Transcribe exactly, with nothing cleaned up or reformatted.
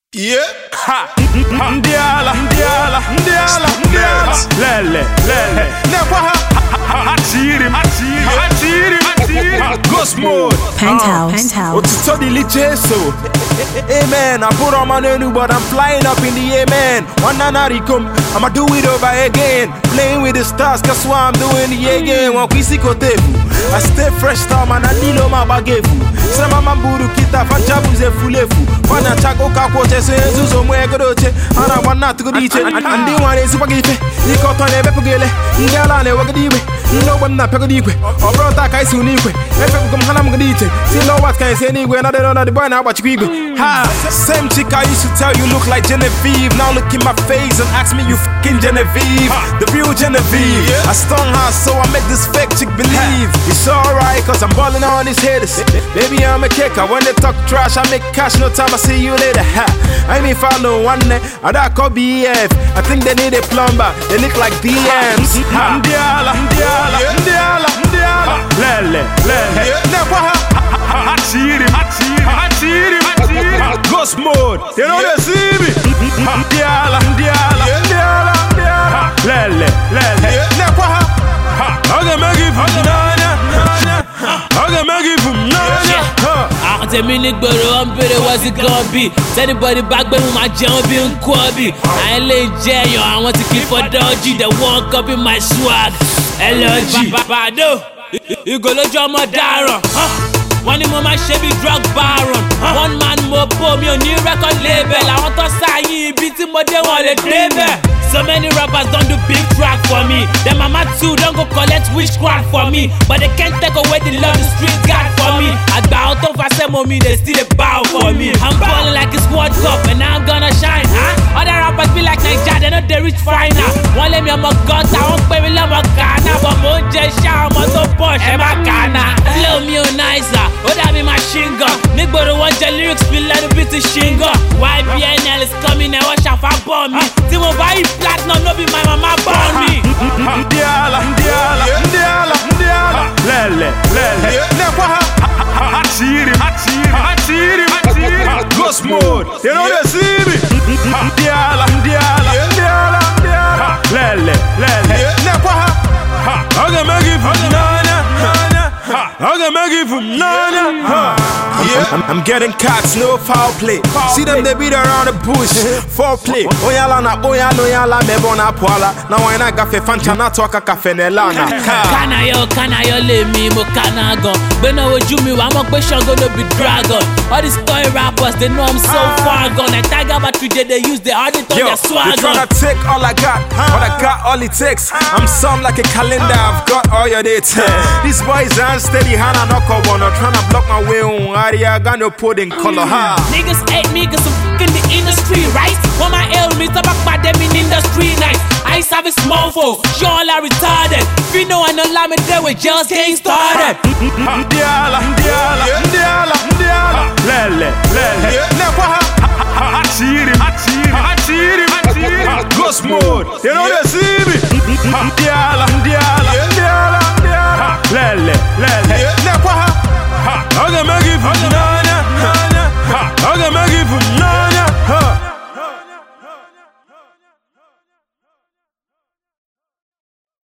Yeah. Ha. Ndiala, ndiala, ndiala, ndiala. Lele, lele. Nekwa ha. Achiri, achiri, achiri, achiri. Ghost mode. Penthouse. Penthouse. Otito di licheso. Amen. I put on my new, but I'm flying up in the amen. One night come, I'ma do it over again. Playing with the stars, that's why I'm doing the again. One kwisi kotefu. I stay fresh, time and I need on my bagefu. Sama mamburu kita fanchabu ze fulefu. Wana chako kakwote se zuzo mwe godoche. Ana wana tukudiche. Andi wane supagife. Niko tone bepugele. Ngala ne wagadiwe. No one na pegodikwe. Obro ta kai sunikwe. Efe kum hana mgadiche. See no what can say anywhere. Not the the boy now but you ha. Same chick I used to tell you look like Genevieve. Now look in my face and ask me you fucking Genevieve. The real Genevieve. I stung her so I make this fake chick believe. It's alright cause I'm balling on these haters. Baby I'm a kicker. When they talk trash I make cash. No time I see you later. Ha. I mean follow one day. I that call B F. I think they need a plumber. They look like D Ms. Ha. Ndiala, ndiala, ndiala, ndiala. Lele, lele. Nekwa ha. Achiri, achiri, achiri, achiri. Ghost mode. They know they see me. Ndiala, ndiala, ndiala, ndiala. Lele, lele. Nekwa ha. Oge megi from nanya, nanya. Oge megi from nanya. Àwọn tèmi ní gbòòrò wọn bèrè what's it gonna be. Anybody bá gbé mu máa jẹun bí n kú ọbí. Àyìn lè jẹ èèyàn àwọn tí kì í fọdọ́jì. They won't copy my swag. L O G. Bàdó, ìgò lójú ọmọ dáràn. Wọ́n ní mo máa ṣe bí drug baron. One man mo bò mi ò ní record label. Àwọn tó sáyìn ibi tí mo dé wọn lè débẹ̀. So many rappers don't do big track for me. Them mama too don't go collect witchcraft for me. But they can't take away the love the street got for me. Àgbà ọ̀tọ̀ fàṣẹ mọ́ mi, they still dey bow for me. I'm balling like it's World Cup and now I'm gonna shine, huh? Other rappers be like Naija, they know they reach final. Wọ́n lé mi ọmọ gọ́ta, wọ́n pè mí lọ́mọ Ghana. But mo ń jẹ iṣẹ́ ọmọ tó pọ̀ ṣẹ́ má kàná. Flow mi ò náìsà, ó dàbí machine gun. Nígboro wọ́n jẹ lyrics mi lẹ́nu bí ti ṣingan. Y B N L is coming ẹ̀ wọ́n ṣàfà bọ̀ mi. Tí mo bá yí platinum, no be my mama born me. Ndiala, ndiala, ndiala, ndiala. Lele, lele. Nekwa ha. Achiri, achiri, achiri, achiri. Ghost mode. They know they see me. Ndiala, ndiala, ndiala, ndiala. Lele, lele. Nekwa ha. Oge megi from nanya, nanya. Oge megi from nanya. I'm, I'm getting cats, no foul play. See them, they beat around the bush. Foreplay. Oyala na oyala oyala mebona poala. Now I na gafe fancha na toka kafe nelana. Kana yo, kana yo le mi mo kana gon. Bena ojú mi wa mo pe Shango no be dragon. All these toy rappers, they know I'm so far gone. Like Tiger but today they use the audit on their swag. Yo, tryna take all I got, but I got all it takes. I'm some like a calendar, I've got all your dates. These boys aren't steady, Hana knock on one. I'm tryna block my way on area, got no pudding color. Ha. Niggas hate me cause I'm f***ing the industry, right? When my L me talk about them in industry nights. I used to have a small phone, y'all are retarded. If you know I know lie me there with just getting started. Ndiala, ndiala, ndiala, ndiala. Lele, lele. Nekwa ha. Achiri, achiri, achiri, achiri. Ghost mode. They know they see me. Ndiala, ndiala, ndiala.